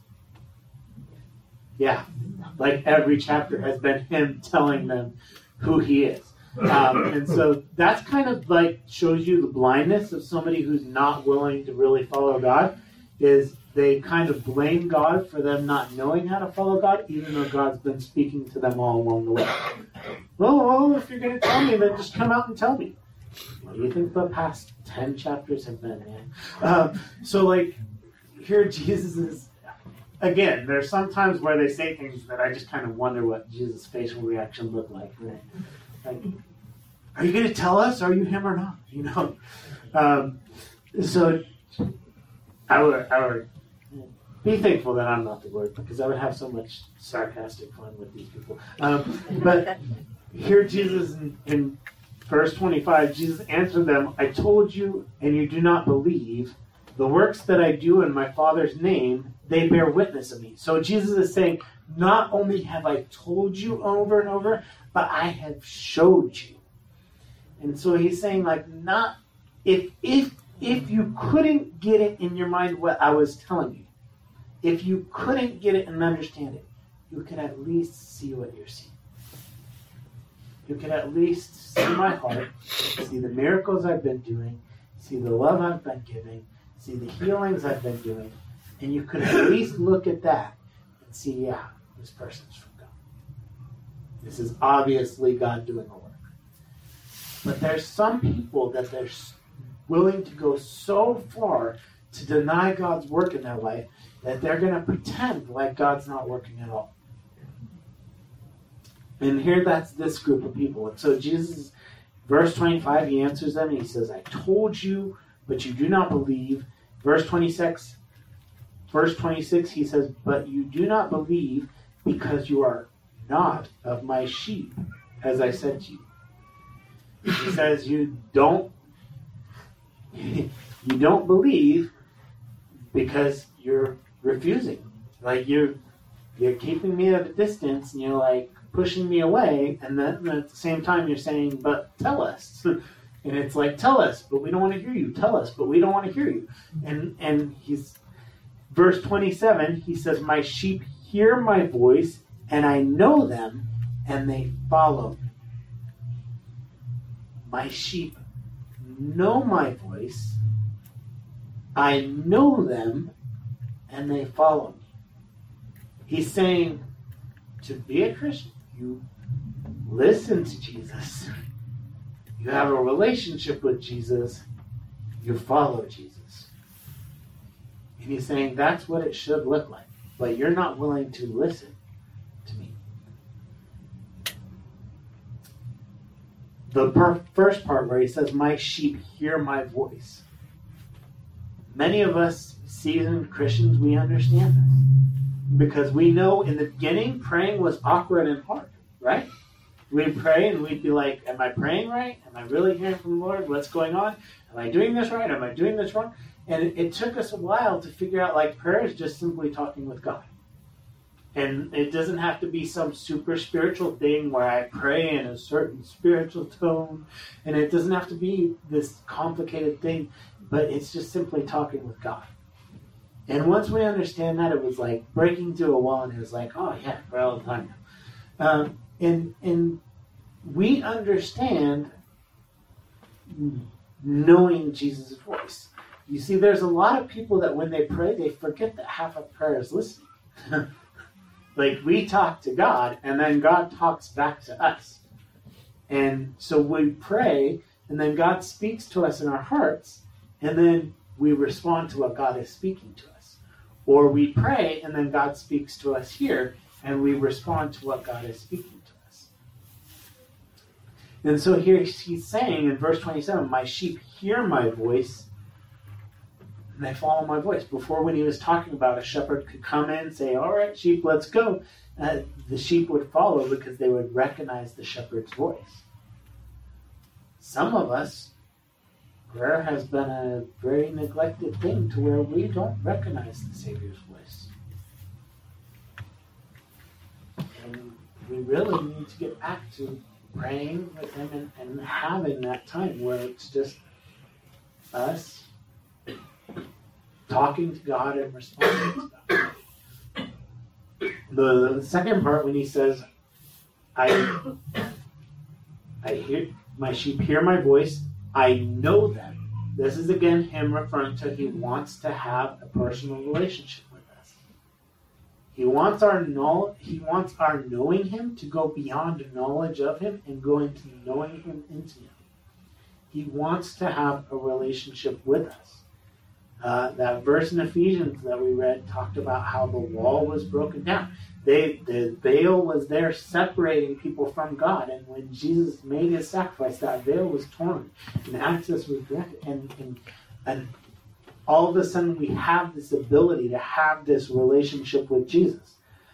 Yeah. Like every chapter has been him telling them who he is. Um, and so that's kind of like shows you the blindness of somebody who's not willing to really follow God, is they kind of blame God for them not knowing how to follow God, even though God's been speaking to them all along the way. Well, well, if you're going to tell me, then just come out and tell me. What do you think the past ten chapters have been, man? Uh, so, like, here Jesus is, again, there's some times where they say things that I just kind of wonder what Jesus' facial reaction looked like. Right? Like, are you going to tell us? Are you him or not? You know? Um, so, I would, I would be thankful that I'm not the Lord, because I would have so much sarcastic fun with these people. Um, but here Jesus in, in verse twenty-five, Jesus answered them, I told you, and you do not believe. The works that I do in my Father's name, they bear witness of me. So Jesus is saying, not only have I told you over and over, but I have showed you. And so he's saying, like, not if if if you couldn't get it in your mind what I was telling you, if you couldn't get it and understand it, you could at least see what you're seeing. You could at least see my heart, see the miracles I've been doing, see the love I've been giving, see the healings I've been doing, and you could at least look at that and see, yeah, this person's from God. This is obviously God doing the work. But there's some people that they're willing to go so far to deny God's work in their life that they're going to pretend like God's not working at all. And here that's this group of people. And so Jesus, verse twenty-five, he answers them and he says, I told you, but you do not believe. Verse twenty-six, verse twenty-six, he says, but you do not believe because you are not of my sheep, as I said to you. He says you don't you don't believe because you're refusing. Like you're you're keeping me at a distance and you're like pushing me away, and then at the same time you're saying, but tell us. And it's like, tell us, but we don't want to hear you. Tell us, but we don't want to hear you. And and he's verse twenty-seven, he says, my sheep hear my voice, and I know them, and they follow me. My sheep know my voice, I know them, and they follow me. He's saying, to be a Christian, you listen to Jesus. You have a relationship with Jesus. You follow Jesus. And he's saying that's what it should look like. But you're not willing to listen to me. The per- first part where he says, my sheep hear my voice. Many of us seasoned Christians, we understand this. Because we know in the beginning, praying was awkward and hard, right? We'd pray and we'd be like, am I praying right? Am I really hearing from the Lord? What's going on? Am I doing this right? Am I doing this wrong? And it, it took us a while to figure out, like, prayer is just simply talking with God. And it doesn't have to be some super spiritual thing where I pray in a certain spiritual tone. And it doesn't have to be this complicated thing, but it's just simply talking with God. And once we understand that, it was like breaking through a wall, and it was like, oh, yeah, pray all the time. Um, and, and we understand knowing Jesus' voice. You see, there's a lot of people that when they pray, they forget that half of prayer is listening. Like, we talk to God, and then God talks back to us. And so we pray, and then God speaks to us in our hearts, and then we respond to what God is speaking to us. Or we pray, and then God speaks to us here, and we respond to what God is speaking to us. And so here he's saying in verse twenty-seven, my sheep hear my voice, and they follow my voice. Before, when he was talking about a shepherd could come in and say, all right, sheep, let's go, uh, the sheep would follow because they would recognize the shepherd's voice. Some of us, prayer has been a very neglected thing to where we don't recognize the Savior's voice. And we really need to get back to praying with him and, and having that time where it's just us talking to God and responding to God. The, the second part, when he says, I, I hear my sheep hear my voice, I know them. This is again him referring to he wants to have a personal relationship with us. He wants our know, he wants our knowing him to go beyond knowledge of him and go into knowing him intimately. He wants to have a relationship with us. Uh, that verse in Ephesians that we read talked about how the wall was broken down. They, the veil was there separating people from God. And when Jesus made his sacrifice, that veil was torn and access was granted. And, and, and all of a sudden we have this ability to have this relationship with Jesus.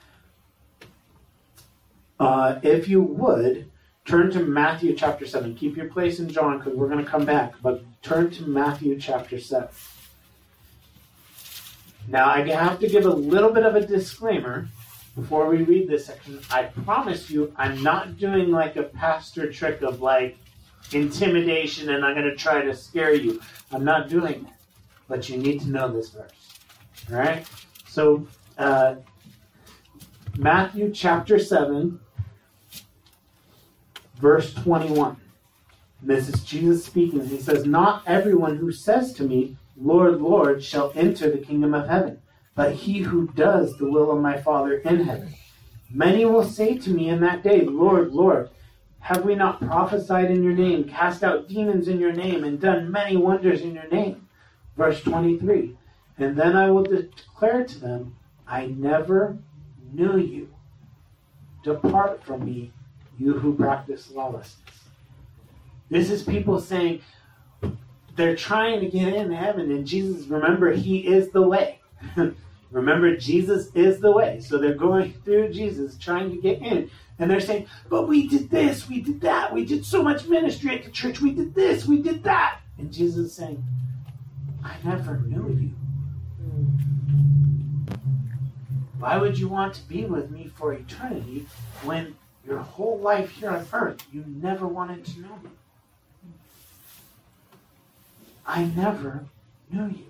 Uh, if you would, turn to Matthew chapter seven. Keep your place in John because we're going to come back. But turn to Matthew chapter seven. Now, I have to give a little bit of a disclaimer before we read this section. I promise you, I'm not doing like a pastor trick of like intimidation and I'm going to try to scare you. I'm not doing that. But you need to know this verse. All right? So, uh, Matthew chapter seven, verse twenty-one. This is Jesus speaking. He says, not everyone who says to me, Lord, Lord, shall enter the kingdom of heaven, but he who does the will of my Father in heaven. Many will say to me in that day, Lord, Lord, have we not prophesied in your name, cast out demons in your name, and done many wonders in your name? Verse twenty-three, and then I will declare to them, I never knew you. Depart from me, you who practice lawlessness. This is people saying, they're trying to get into heaven, and Jesus, remember, he is the way. Remember, Jesus is the way. So they're going through Jesus, trying to get in. And they're saying, but we did this, we did that, we did so much ministry at the church, we did this, we did that. And Jesus is saying, I never knew you. Why would you want to be with me for eternity when your whole life here on earth, you never wanted to know me? I never knew you.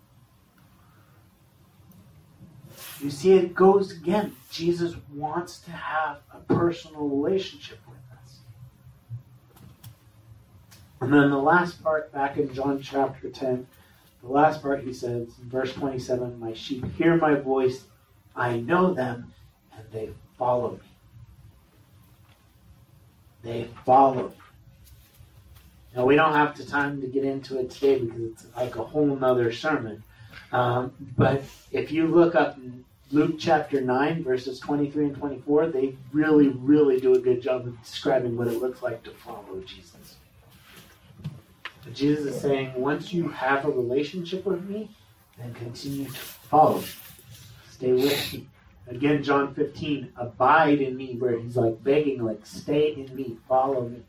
You see, it goes again. Jesus wants to have a personal relationship with us. And then the last part, back in John chapter ten, the last part he says, in verse twenty-seven, my sheep hear my voice, I know them, and they follow me. They follow me. Now, we don't have the time to get into it today because it's like a whole nother sermon. Um, but if you look up in Luke chapter nine, verses twenty-three and twenty-four, they really, really do a good job of describing what it looks like to follow Jesus. But Jesus is saying, once you have a relationship with me, then continue to follow me. Stay with me. Again, John fifteen, abide in me, where he's like begging, like, stay in me, follow me.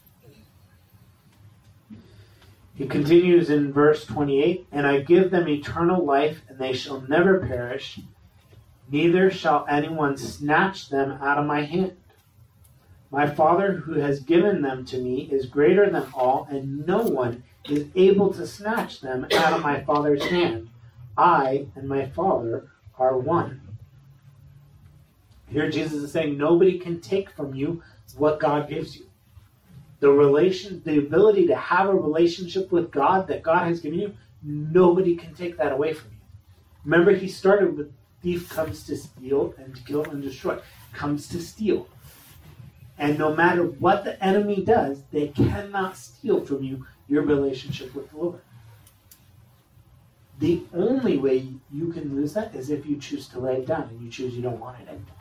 He continues in verse twenty-eight, and I give them eternal life, and they shall never perish, neither shall anyone snatch them out of my hand. My Father who has given them to me is greater than all, and no one is able to snatch them out of my Father's hand. I and my Father are one. Here Jesus is saying nobody can take from you what God gives you. The relation, the ability to have a relationship with God that God has given you, nobody can take that away from you. Remember, he started with thief comes to steal and to kill and destroy. Comes to steal. And no matter what the enemy does, they cannot steal from you your relationship with the Lord. The only way you can lose that is if you choose to lay it down and you choose you don't want it anymore.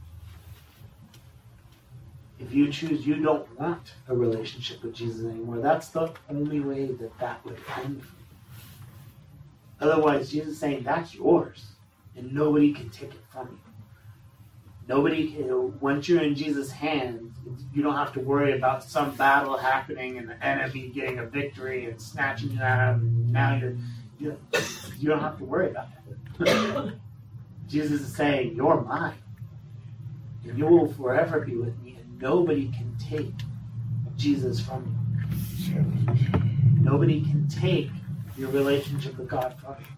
If you choose you don't want a relationship with Jesus anymore, that's the only way that that would end for you. Otherwise, Jesus is saying, that's yours. And nobody can take it from you. Nobody can, once you're in Jesus' hands, you don't have to worry about some battle happening and the enemy getting a victory and snatching you out. And now you're, you, you don't have to worry about that. Jesus is saying, you're mine. And you will forever be with me. And nobody can take Jesus from you. Nobody can take your relationship with God from you.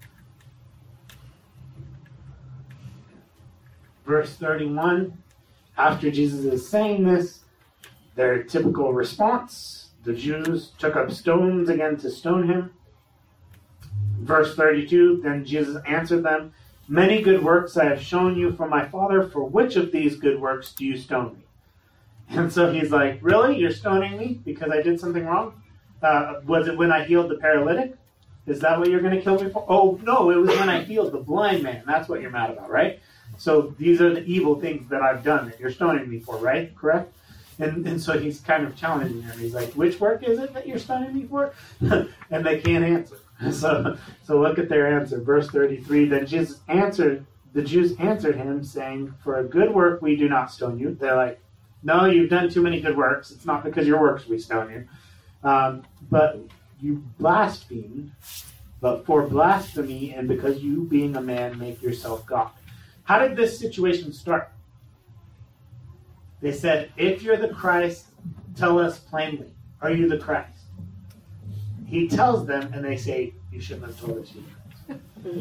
Verse thirty-one, after Jesus is saying this, their typical response, the Jews took up stones again to stone him. Verse thirty-two, then Jesus answered them, many good works I have shown you from my Father. For which of these good works do you stone me? And so he's like, really? You're stoning me because I did something wrong? Uh, was it when I healed the paralytic? Is that what you're going to kill me for? Oh, no, it was when I healed the blind man. That's what you're mad about, right? So these are the evil things that I've done that you're stoning me for, right? Correct? And and so he's kind of challenging them. He's like, which work is it that you're stoning me for? And they can't answer. So, so look at their answer. Verse thirty-three, then Jesus answered, the Jews answered him, saying, for a good work we do not stone you. They're like, no, you've done too many good works. It's not because of your works we stone you. Um, but you blaspheme, but for blasphemy and because you being a man make yourself God. How did this situation start? They said, if you're the Christ, tell us plainly. Are you the Christ? He tells them, and they say, you shouldn't have told us you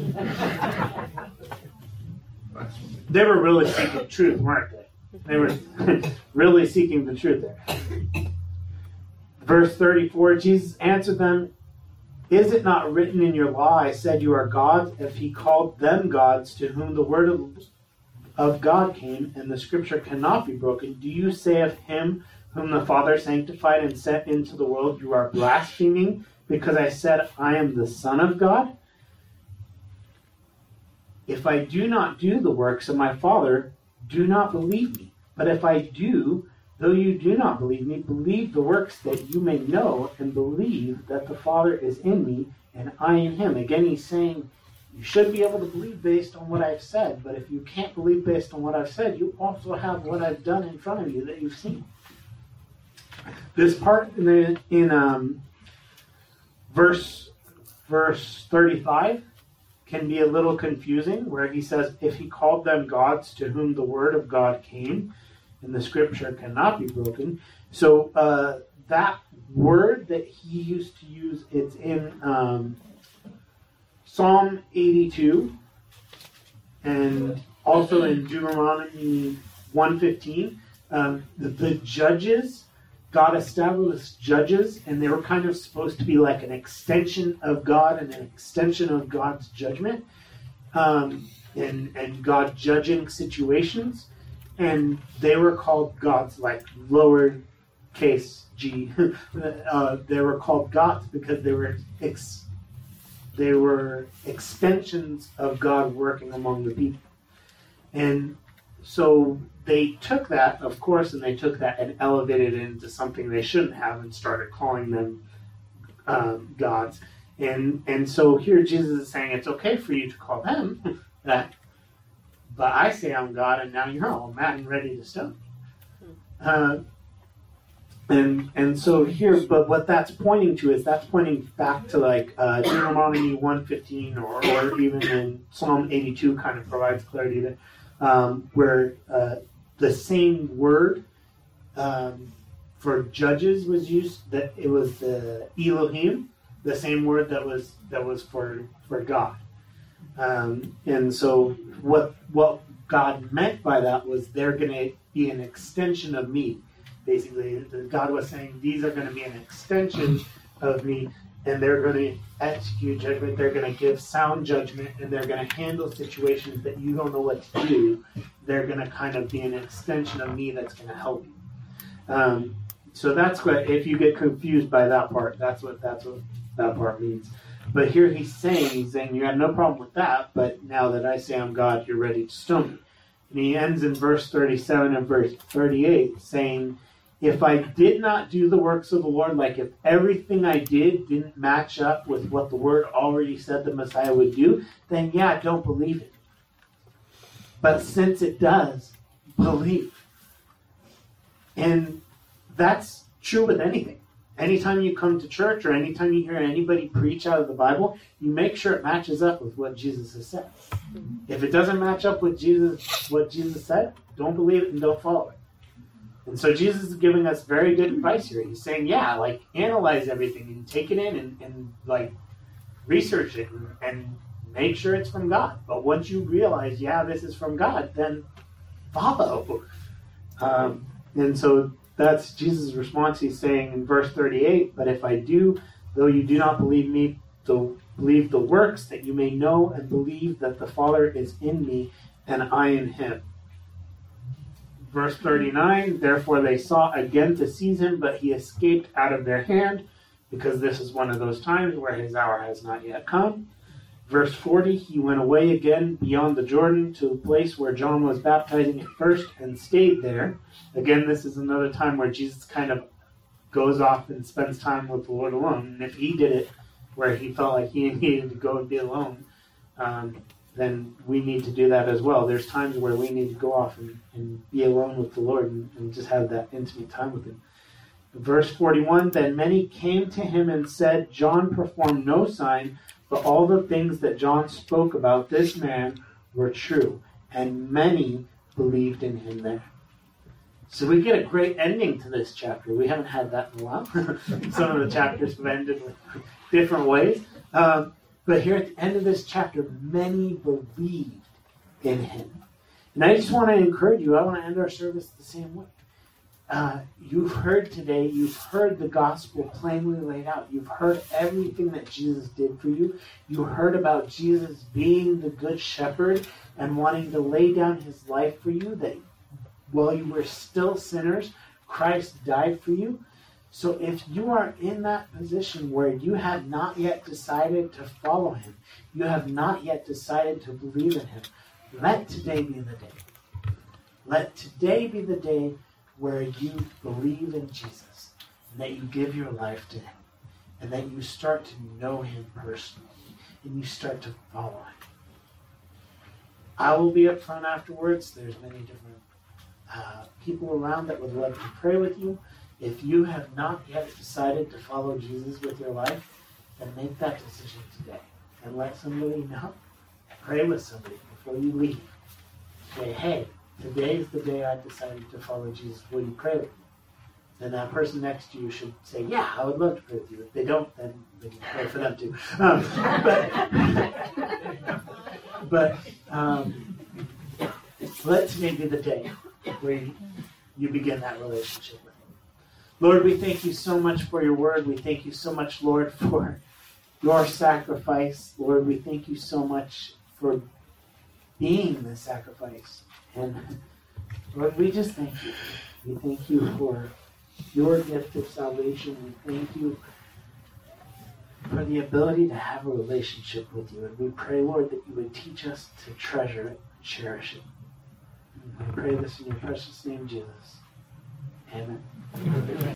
They were really seeking truth, weren't they? They were really seeking the truth there. Verse thirty-four, Jesus answered them, is it not written in your law, I said you are gods? If he called them gods to whom the word of, of God came, and the scripture cannot be broken, do you say of him whom the Father sanctified and sent into the world, you are blaspheming because I said I am the Son of God? If I do not do the works of my Father, do not believe me. But if I do, though you do not believe me, believe the works that you may know, and believe that the Father is in me and I in him. Again, he's saying you should be able to believe based on what I've said, but if you can't believe based on what I've said, you also have what I've done in front of you that you've seen. This part in, the, in um, verse, verse thirty-five can be a little confusing, where he says, if he called them gods to whom the word of God came, and the scripture cannot be broken. So uh, that word that he used to use, it's in um, Psalm eighty-two and also in Deuteronomy one fifteen. Um, the, the judges, God established judges, and they were kind of supposed to be like an extension of God and an extension of God's judgment um, and, and God judging situations. And they were called gods, like lower case G. uh, they were called gods because they were ex- they were extensions of God working among the people. And so they took that, of course, and they took that and elevated it into something they shouldn't have and started calling them um, gods. And and so here Jesus is saying it's okay for you to call them that. But I say I'm God, and now you're all mad and ready to stone me. Uh, and and so here, but what that's pointing to is that's pointing back to like uh, Deuteronomy one fifteen, or, or even in Psalm eighty-two kind of provides clarity that um, where uh, the same word um, for judges was used. That it was the Elohim, the same word that was that was for for God. Um, and so what what God meant by that was they're going to be an extension of me. Basically, God was saying these are going to be an extension of me, and they're going to execute judgment. They're going to give sound judgment, and they're going to handle situations that you don't know what to do. They're going to kind of be an extension of me that's going to help you. Um, so that's what, if you get confused by that part, that's what that's what that part means. But here he's saying, he's saying, you had no problem with that, but now that I say I'm God, you're ready to stone me. And he ends in verse thirty-seven and verse thirty-eight saying, If I did not do the works of the Lord, like if everything I did didn't match up with what the Word already said the Messiah would do, then yeah, don't believe it. But since it does, believe. And that's true with anything. Anytime you come to church or anytime you hear anybody preach out of the Bible, you make sure it matches up with what Jesus has said. If it doesn't match up with Jesus, what Jesus said, don't believe it and don't follow it. And so Jesus is giving us very good advice here. He's saying, yeah, like, analyze everything and take it in and, and like, research it and, and make sure it's from God. But once you realize, yeah, this is from God, then follow. Um, and so that's Jesus' response. He's saying in verse thirty-eight, but if I do, though you do not believe me, though believe the works, that you may know and believe that the Father is in me and I in him. Verse thirty-nine, therefore they sought again to seize him, but he escaped out of their hand, because this is one of those times where his hour has not yet come. Verse forty, he went away again beyond the Jordan to the place where John was baptizing at first and stayed there. Again, this is another time where Jesus kind of goes off and spends time with the Lord alone. And if he did it where he felt like he needed to go and be alone, um, then we need to do that as well. There's times where we need to go off and, and be alone with the Lord and, and just have that intimate time with him. Verse forty-one, then many came to him and said, John performed no sign, but all the things that John spoke about this man were true, and many believed in him there. So we get a great ending to this chapter. We haven't had that in a while. Some of the chapters have ended with different ways. Um, but here at the end of this chapter, many believed in him. And I just want to encourage you, I want to end our service the same way. Uh, you've heard today, you've heard the gospel plainly laid out. You've heard everything that Jesus did for you. You heard about Jesus being the good shepherd and wanting to lay down his life for you, that while you were still sinners, Christ died for you. So if you are in that position where you have not yet decided to follow him, you have not yet decided to believe in him, let today be the day. Let today be the day where you believe in Jesus and that you give your life to him and that you start to know him personally and you start to follow him. I will be up front afterwards. There's many different uh, people around that would love to pray with you. If you have not yet decided to follow Jesus with your life, then make that decision today and let somebody know. Pray with somebody before you leave. Say, hey, today is the day I decided to follow Jesus. Will you pray with me? And that person next to you should say, yeah, I would love to pray with you. If they don't, then they can pray for them too. Um, but but um, let today be the day where you, you begin that relationship with him. Lord, we thank you so much for your word. We thank you so much, Lord, for your sacrifice. Lord, we thank you so much for being the sacrifice. And Lord, we just thank you. We thank you for your gift of salvation. We thank you for the ability to have a relationship with you. And we pray, Lord, that you would teach us to treasure it, cherish it. And I pray this in your precious name, Jesus. Amen.